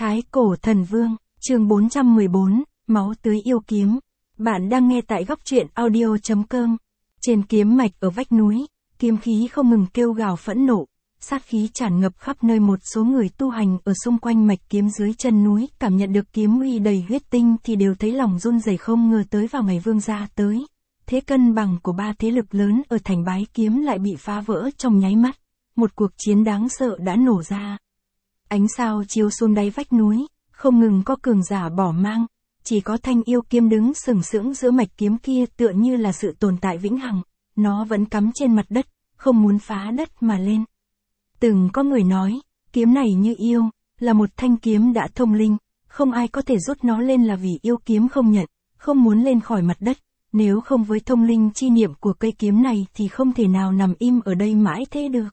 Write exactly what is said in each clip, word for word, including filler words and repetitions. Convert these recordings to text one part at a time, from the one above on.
Thái Cổ Thần Vương, chương bốn trăm mười bốn, Máu tưới yêu kiếm. Bạn đang nghe tại góc truyện audio chấm com. Trên kiếm mạch ở vách núi, kiếm khí không ngừng kêu gào phẫn nộ, sát khí tràn ngập khắp nơi. Một số người tu hành ở xung quanh mạch kiếm dưới chân núi cảm nhận được kiếm uy đầy huyết tinh thì đều thấy lòng run rẩy, không ngờ tới vào ngày vương gia tới, thế cân bằng của ba thế lực lớn ở thành Bái Kiếm lại bị phá vỡ trong nháy mắt. Một cuộc chiến đáng sợ đã nổ ra. Ánh sao chiếu xuống đáy vách núi, không ngừng có cường giả bỏ mang, chỉ có thanh yêu kiếm đứng sừng sững giữa mạch kiếm kia tựa như là sự tồn tại vĩnh hằng, nó vẫn cắm trên mặt đất, không muốn phá đất mà lên. Từng có người nói, kiếm này như yêu, là một thanh kiếm đã thông linh, không ai có thể rút nó lên là vì yêu kiếm không nhận, không muốn lên khỏi mặt đất. Nếu không với thông linh chi niệm của cây kiếm này thì không thể nào nằm im ở đây mãi thế được.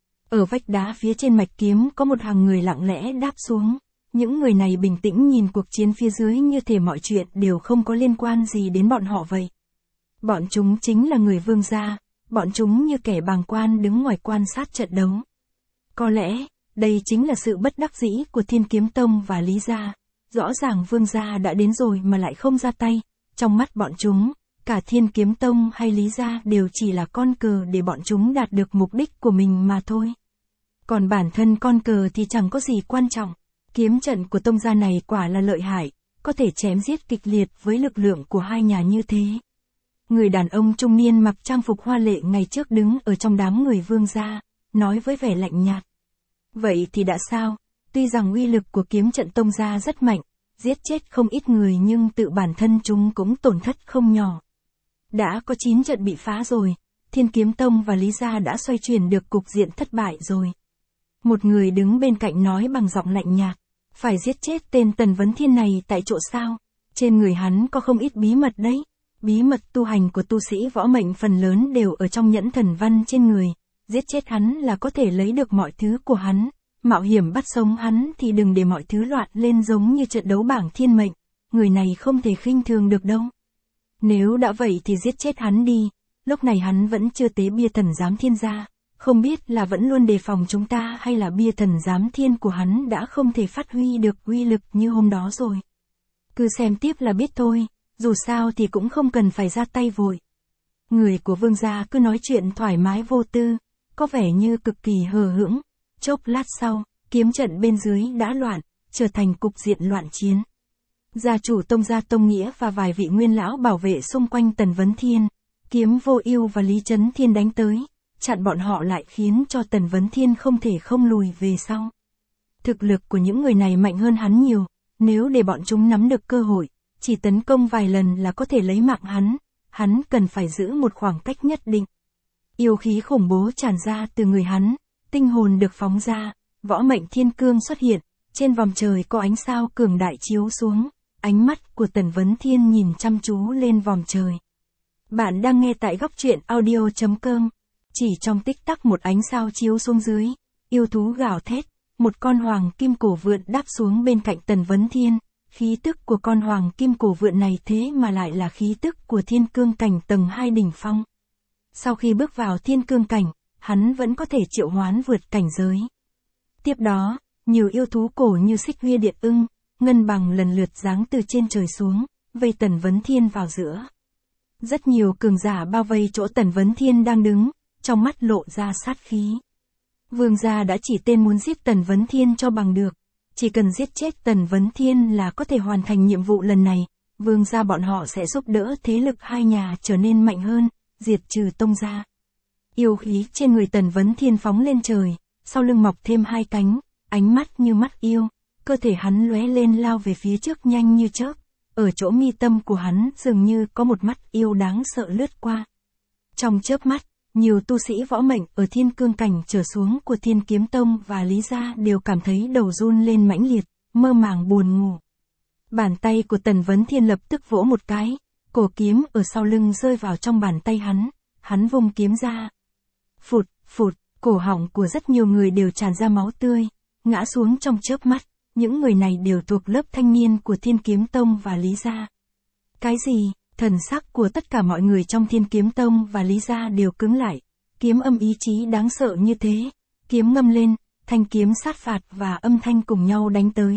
Ở vách đá phía trên mạch kiếm có một hàng người lặng lẽ đáp xuống. Những người này bình tĩnh nhìn cuộc chiến phía dưới như thể mọi chuyện đều không có liên quan gì đến bọn họ vậy. Bọn chúng chính là người vương gia, bọn chúng như kẻ bàng quan đứng ngoài quan sát trận đấu. Có lẽ, đây chính là sự bất đắc dĩ của Thiên Kiếm Tông và Lý gia. Rõ ràng vương gia đã đến rồi mà lại không ra tay. Trong mắt bọn chúng, cả Thiên Kiếm Tông hay Lý gia đều chỉ là con cờ để bọn chúng đạt được mục đích của mình mà thôi. Còn bản thân con cờ thì chẳng có gì quan trọng. Kiếm trận của tông gia này quả là lợi hại, có thể chém giết kịch liệt với lực lượng của hai nhà như thế. Người đàn ông trung niên mặc trang phục hoa lệ ngày trước đứng ở trong đám người vương gia, nói với vẻ lạnh nhạt. Vậy thì đã sao, tuy rằng uy lực của kiếm trận tông gia rất mạnh, giết chết không ít người nhưng tự bản thân chúng cũng tổn thất không nhỏ. Đã có chín trận bị phá rồi, Thiên Kiếm Tông và Lý gia đã xoay chuyển được cục diện thất bại rồi. Một người đứng bên cạnh nói bằng giọng lạnh nhạt, phải giết chết tên Tần Vấn Thiên này tại chỗ sao? Trên người hắn có không ít bí mật đấy. Bí mật tu hành của tu sĩ võ mệnh phần lớn đều ở trong nhẫn thần văn trên người. Giết chết hắn là có thể lấy được mọi thứ của hắn. Mạo hiểm bắt sống hắn thì đừng để mọi thứ loạn lên giống như trận đấu bảng thiên mệnh. Người này không thể khinh thường được đâu. Nếu đã vậy thì giết chết hắn đi. Lúc này hắn vẫn chưa tế bia thần giám thiên gia. Không biết là vẫn luôn đề phòng chúng ta hay là bia thần giám thiên của hắn đã không thể phát huy được uy lực như hôm đó rồi. Cứ xem tiếp là biết thôi, dù sao thì cũng không cần phải ra tay vội. Người của vương gia cứ nói chuyện thoải mái vô tư, có vẻ như cực kỳ hờ hững. Chốc lát sau, kiếm trận bên dưới đã loạn, trở thành cục diện loạn chiến. Gia chủ tông gia Tông Nghĩa và vài vị nguyên lão bảo vệ xung quanh Tần Vấn Thiên, Kiếm Vô Ưu và Lý Chấn Thiên đánh tới. Chặn bọn họ lại khiến cho Tần Vấn Thiên không thể không lùi về sau. Thực lực của những người này mạnh hơn hắn nhiều, nếu để bọn chúng nắm được cơ hội, chỉ tấn công vài lần là có thể lấy mạng hắn, hắn cần phải giữ một khoảng cách nhất định. Yêu khí khủng bố tràn ra từ người hắn, tinh hồn được phóng ra, võ mệnh thiên cương xuất hiện, trên vòm trời có ánh sao cường đại chiếu xuống, ánh mắt của Tần Vấn Thiên nhìn chăm chú lên vòm trời. Bạn đang nghe tại góc truyện audio chấm com. Chỉ trong tích tắc một ánh sao chiếu xuống dưới, yêu thú gào thét, một con hoàng kim cổ vượn đáp xuống bên cạnh Tần Vấn Thiên, khí tức của con hoàng kim cổ vượn này thế mà lại là khí tức của thiên cương cảnh tầng hai đỉnh phong. Sau khi bước vào thiên cương cảnh, hắn vẫn có thể triệu hoán vượt cảnh giới. Tiếp đó, nhiều yêu thú cổ như xích huy điện ưng, ngân bằng lần lượt giáng từ trên trời xuống, vây Tần Vấn Thiên vào giữa. Rất nhiều cường giả bao vây chỗ Tần Vấn Thiên đang đứng, trong mắt lộ ra sát khí. Vương gia đã chỉ tên muốn giết Tần Vấn Thiên cho bằng được. Chỉ cần giết chết Tần Vấn Thiên là có thể hoàn thành nhiệm vụ lần này. Vương gia bọn họ sẽ giúp đỡ thế lực hai nhà trở nên mạnh hơn, diệt trừ tông gia. Yêu khí trên người Tần Vấn Thiên phóng lên trời, sau lưng mọc thêm hai cánh, ánh mắt như mắt yêu. Cơ thể hắn lóe lên lao về phía trước nhanh như chớp. Ở chỗ mi tâm của hắn dường như có một mắt yêu đáng sợ lướt qua. Trong chớp mắt, nhiều tu sĩ võ mệnh ở thiên cương cảnh trở xuống của Thiên Kiếm Tông và Lý gia đều cảm thấy đầu run lên mãnh liệt, mơ màng buồn ngủ. Bàn tay của Tần Vấn Thiên lập tức vỗ một cái, cổ kiếm ở sau lưng rơi vào trong bàn tay hắn, hắn vung kiếm ra. Phụt, phụt, cổ họng của rất nhiều người đều tràn ra máu tươi, ngã xuống trong chớp mắt, những người này đều thuộc lớp thanh niên của Thiên Kiếm Tông và Lý gia. Cái gì? Thần sắc của tất cả mọi người trong Thiên Kiếm Tông và Lý gia đều cứng lại, kiếm âm ý chí đáng sợ như thế, kiếm ngâm lên, thanh kiếm sát phạt và âm thanh cùng nhau đánh tới,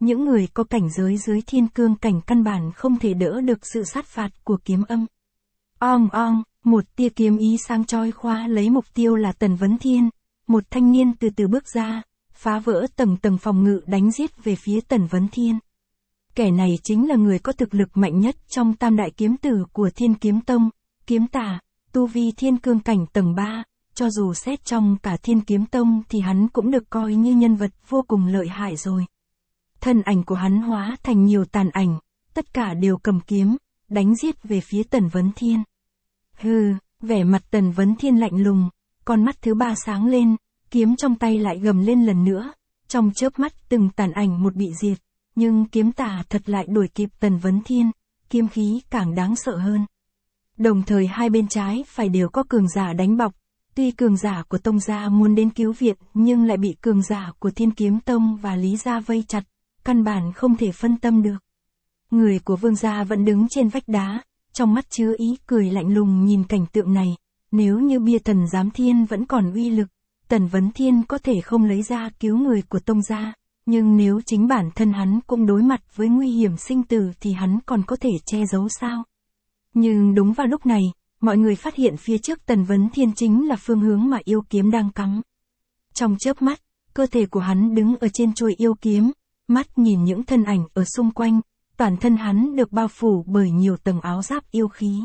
những người có cảnh giới dưới thiên cương cảnh căn bản không thể đỡ được sự sát phạt của kiếm âm. Ong ong, một tia kiếm ý sáng chói khóa lấy mục tiêu là Tần Vấn Thiên, một thanh niên từ từ bước ra, phá vỡ tầng tầng phòng ngự đánh giết về phía Tần Vấn Thiên. Kẻ này chính là người có thực lực mạnh nhất trong tam đại kiếm tử của Thiên Kiếm Tông, Kiếm Tà, tu vi thiên cương cảnh tầng ba, cho dù xét trong cả Thiên Kiếm Tông thì hắn cũng được coi như nhân vật vô cùng lợi hại rồi. Thân ảnh của hắn hóa thành nhiều tàn ảnh, tất cả đều cầm kiếm, đánh giết về phía Tần Vấn Thiên. Hừ, vẻ mặt Tần Vấn Thiên lạnh lùng, con mắt thứ ba sáng lên, kiếm trong tay lại gầm lên lần nữa, trong chớp mắt từng tàn ảnh một bị diệt, nhưng Kiếm Tà thật lại đuổi kịp Tần Vấn Thiên, kiếm khí càng đáng sợ hơn. Đồng thời hai bên trái phải đều có cường giả đánh bọc, tuy cường giả của Tông gia muốn đến cứu viện nhưng lại bị cường giả của Thiên Kiếm Tông và Lý gia vây chặt, căn bản không thể phân tâm được. Người của Vương gia vẫn đứng trên vách đá, trong mắt chứa ý cười lạnh lùng nhìn cảnh tượng này, nếu như bia thần giám thiên vẫn còn uy lực, Tần Vấn Thiên có thể không lấy ra cứu người của Tông gia, nhưng nếu chính bản thân hắn cũng đối mặt với nguy hiểm sinh tử thì hắn còn có thể che giấu sao? Nhưng đúng vào lúc này, mọi người phát hiện phía trước Tần Vấn Thiên chính là phương hướng mà yêu kiếm đang cắm. Trong chớp mắt, cơ thể của hắn đứng ở trên chuôi yêu kiếm, mắt nhìn những thân ảnh ở xung quanh, toàn thân hắn được bao phủ bởi nhiều tầng áo giáp yêu khí.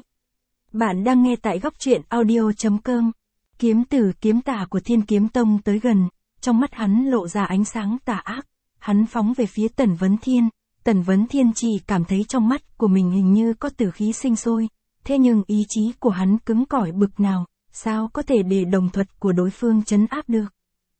Bạn đang nghe tại góc truyện audio chấm com. Kiếm tử Kiếm Tà của Thiên Kiếm Tông tới gần, trong mắt hắn lộ ra ánh sáng tà ác, hắn phóng về phía Tần Vấn Thiên. Tần Vấn Thiên chỉ cảm thấy trong mắt của mình hình như có tử khí sinh sôi, thế nhưng ý chí của hắn cứng cỏi bực nào, sao có thể để đồng thuật của đối phương trấn áp được.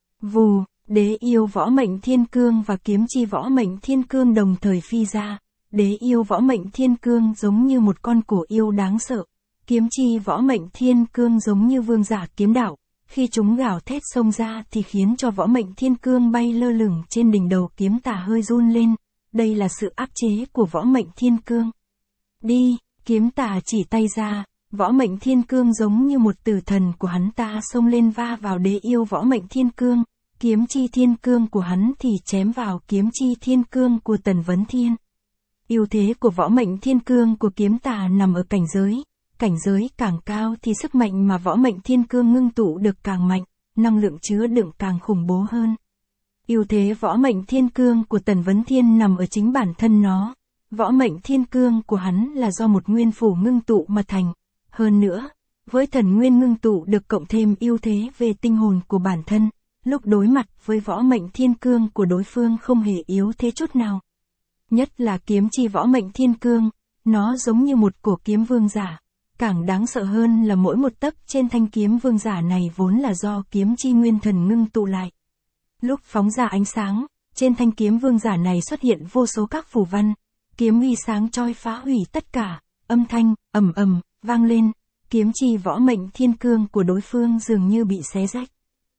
Vù, đế yêu võ mệnh thiên cương và kiếm chi võ mệnh thiên cương đồng thời phi ra, đế yêu võ mệnh thiên cương giống như một con cổ yêu đáng sợ, kiếm chi võ mệnh thiên cương giống như vương giả kiếm đạo, khi chúng gào thét xông ra thì khiến cho võ mệnh thiên cương bay lơ lửng trên đỉnh đầu Kiếm Tà hơi run lên, đây là sự áp chế của võ mệnh thiên cương. Đi, Kiếm Tà chỉ tay ra, võ mệnh thiên cương giống như một tử thần của hắn ta xông lên va vào đế yêu võ mệnh thiên cương, kiếm chi thiên cương của hắn thì chém vào kiếm chi thiên cương của Tần Vấn Thiên. Ưu thế của võ mệnh thiên cương của Kiếm Tà nằm ở cảnh giới, cảnh giới càng cao thì sức mạnh mà võ mệnh thiên cương ngưng tụ được càng mạnh, năng lượng chứa đựng càng khủng bố hơn. Ưu thế võ mệnh thiên cương của Tần Vấn Thiên nằm ở chính bản thân nó. Võ mệnh thiên cương của hắn là do một nguyên phủ ngưng tụ mà thành. Hơn nữa, với thần nguyên ngưng tụ được cộng thêm ưu thế về tinh hồn của bản thân, lúc đối mặt với võ mệnh thiên cương của đối phương không hề yếu thế chút nào. Nhất là kiếm chi võ mệnh thiên cương, nó giống như một cổ kiếm vương giả. Càng đáng sợ hơn là mỗi một tấc trên thanh kiếm vương giả này vốn là do kiếm chi nguyên thần ngưng tụ lại. Lúc phóng ra ánh sáng, trên thanh kiếm vương giả này xuất hiện vô số các phù văn, kiếm uy sáng chói phá hủy tất cả, âm thanh, ầm ầm, vang lên, kiếm chi võ mệnh thiên cương của đối phương dường như bị xé rách.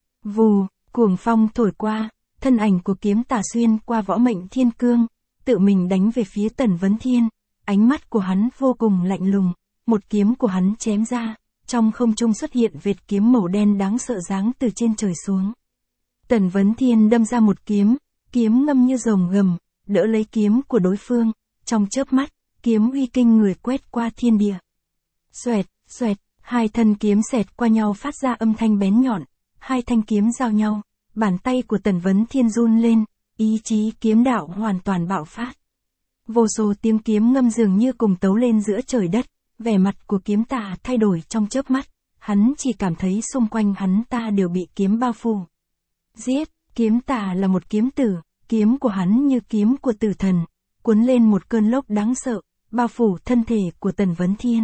Vù, cuồng phong thổi qua, thân ảnh của Kiếm Tà xuyên qua võ mệnh thiên cương, tự mình đánh về phía Tần Vấn Thiên, ánh mắt của hắn vô cùng lạnh lùng, một kiếm của hắn chém ra, trong không trung xuất hiện vệt kiếm màu đen đáng sợ giáng từ trên trời xuống. Tần Vấn Thiên đâm ra một kiếm, kiếm ngâm như rồng gầm, đỡ lấy kiếm của đối phương, trong chớp mắt, kiếm uy kinh người quét qua thiên địa. Xoẹt, xoẹt, hai thân kiếm xẹt qua nhau phát ra âm thanh bén nhọn, hai thanh kiếm giao nhau, bàn tay của Tần Vấn Thiên run lên, ý chí kiếm đạo hoàn toàn bạo phát. Vô số tiếng kiếm ngâm dường như cùng tấu lên giữa trời đất, vẻ mặt của Kiếm Tà thay đổi trong chớp mắt, hắn chỉ cảm thấy xung quanh hắn ta đều bị kiếm bao phủ. Giết, Kiếm Tà là một kiếm tử, kiếm của hắn như kiếm của tử thần, cuốn lên một cơn lốc đáng sợ, bao phủ thân thể của Tần Vấn Thiên.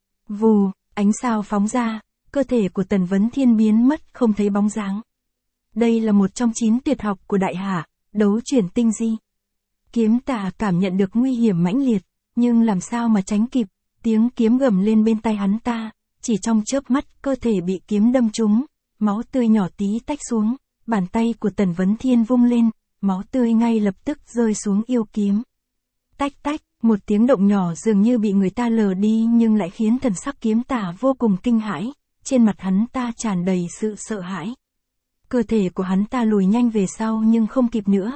Vù, ánh sao phóng ra, cơ thể của Tần Vấn Thiên biến mất không thấy bóng dáng. Đây là một trong chín tuyệt học của Đại Hạ, đấu chuyển tinh di. Kiếm Tà cảm nhận được nguy hiểm mãnh liệt, nhưng làm sao mà tránh kịp, tiếng kiếm gầm lên bên tai hắn ta, chỉ trong chớp mắt cơ thể bị kiếm đâm trúng, máu tươi nhỏ tí tách xuống, bàn tay của Tần Vấn Thiên vung lên, máu tươi ngay lập tức rơi xuống yêu kiếm. Tách tách, một tiếng động nhỏ dường như bị người ta lờ đi nhưng lại khiến thần sắc Kiếm Tà vô cùng kinh hãi, trên mặt hắn ta tràn đầy sự sợ hãi. Cơ thể của hắn ta lùi nhanh về sau nhưng không kịp nữa,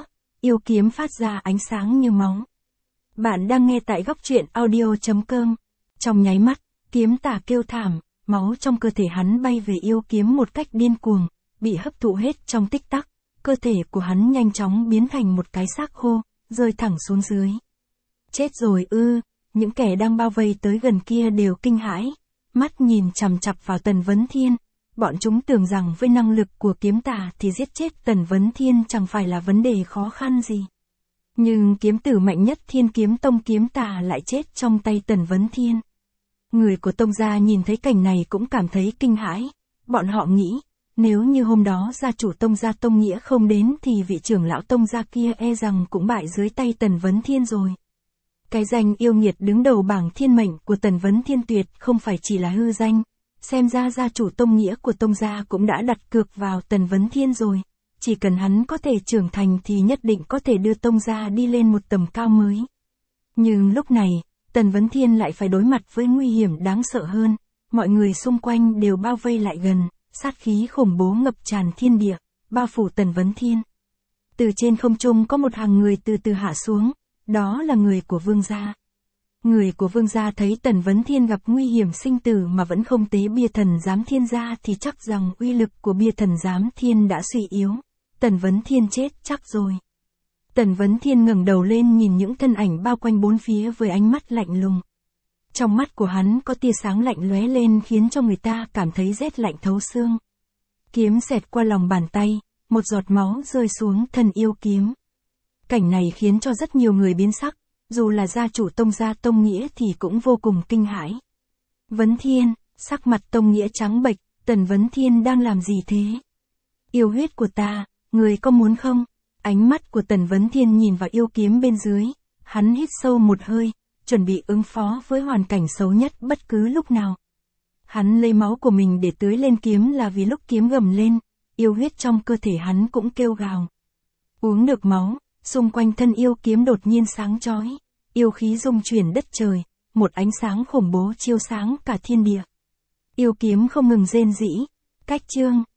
yêu kiếm phát ra ánh sáng như máu. Bạn đang nghe tại góc truyện audio chấm com. Trong nháy mắt, kiếm tà kêu thảm, máu trong cơ thể hắn bay về yêu kiếm một cách điên cuồng, bị hấp thụ hết trong tích tắc. Cơ thể của hắn nhanh chóng biến thành một cái xác khô, rơi thẳng xuống dưới. Chết rồi ư, những kẻ đang bao vây tới gần kia đều kinh hãi, mắt nhìn chằm chằm vào Tần Vấn Thiên. Bọn chúng tưởng rằng với năng lực của kiếm tà thì giết chết Tần Vấn Thiên chẳng phải là vấn đề khó khăn gì. Nhưng kiếm tử mạnh nhất Thiên Kiếm Tông kiếm tà lại chết trong tay Tần Vấn Thiên. Người của Tông gia nhìn thấy cảnh này cũng cảm thấy kinh hãi. Bọn họ nghĩ, nếu như hôm đó gia chủ Tông gia Tông Nghĩa không đến thì vị trưởng lão Tông gia kia e rằng cũng bại dưới tay Tần Vấn Thiên rồi. Cái danh yêu nghiệt đứng đầu bảng thiên mệnh của Tần Vấn Thiên tuyệt không phải chỉ là hư danh. Xem ra gia chủ Tông Nghĩa của Tông gia cũng đã đặt cược vào Tần Vấn Thiên rồi. Chỉ cần hắn có thể trưởng thành thì nhất định có thể đưa Tông gia đi lên một tầm cao mới. Nhưng lúc này, Tần Vấn Thiên lại phải đối mặt với nguy hiểm đáng sợ hơn. Mọi người xung quanh đều bao vây lại gần, sát khí khủng bố ngập tràn thiên địa, bao phủ Tần Vấn Thiên. Từ trên không trung có một hàng người từ từ hạ xuống, đó là người của Vương gia. Người của Vương gia thấy Tần Vấn Thiên gặp nguy hiểm sinh tử mà vẫn không tế bia thần giám thiên ra thì chắc rằng uy lực của bia thần giám thiên đã suy yếu. Tần Vấn Thiên chết chắc rồi. Tần Vấn Thiên ngẩng đầu lên nhìn những thân ảnh bao quanh bốn phía với ánh mắt lạnh lùng. Trong mắt của hắn có tia sáng lạnh lóe lên khiến cho người ta cảm thấy rét lạnh thấu xương. Kiếm xẹt qua lòng bàn tay, một giọt máu rơi xuống thân yêu kiếm. Cảnh này khiến cho rất nhiều người biến sắc. Dù là gia chủ Tông gia Tông Nghĩa thì cũng vô cùng kinh hãi. Vấn Thiên, sắc mặt Tông Nghĩa trắng bệch, Tần Vấn Thiên đang làm gì thế? Yêu huyết của ta, người có muốn không? Ánh mắt của Tần Vấn Thiên nhìn vào yêu kiếm bên dưới, hắn hít sâu một hơi, chuẩn bị ứng phó với hoàn cảnh xấu nhất bất cứ lúc nào. Hắn lấy máu của mình để tưới lên kiếm là vì lúc kiếm gầm lên, yêu huyết trong cơ thể hắn cũng kêu gào. Uống được máu, xung quanh thân yêu kiếm đột nhiên sáng chói. Yêu khí rung chuyển đất trời, một ánh sáng khủng bố chiếu sáng cả thiên địa. Yêu kiếm không ngừng rên rỉ, cách chương,